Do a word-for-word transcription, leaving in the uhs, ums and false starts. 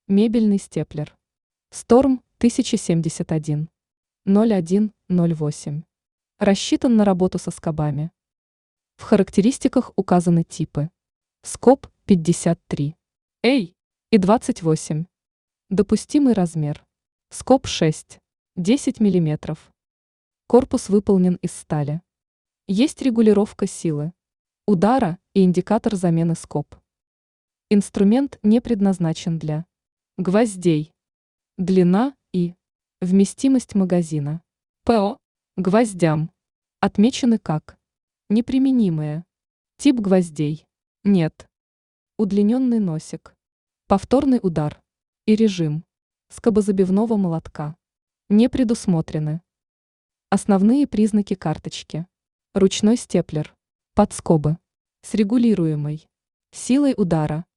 Мебельный степлер. Storm тысяча семьдесят один ноль один ноль восемь. Рассчитан на работу со скобами. В характеристиках указаны типы. Скоб пятьдесят три. Эй! И двадцать восемь. Допустимый размер. Скоб шесть. десять миллиметров. Корпус выполнен из стали. Есть регулировка силы удара и индикатор замены скоб. Инструмент не предназначен для гвоздей. Длина и вместимость магазина ПО гвоздям отмечены как неприменимые. Тип гвоздей нет. Удлиненный носик. Повторный удар и режим скобозабивного молотка не предусмотрены. Основные признаки карточки. Ручной степлер. Подскобы. С регулируемой силой удара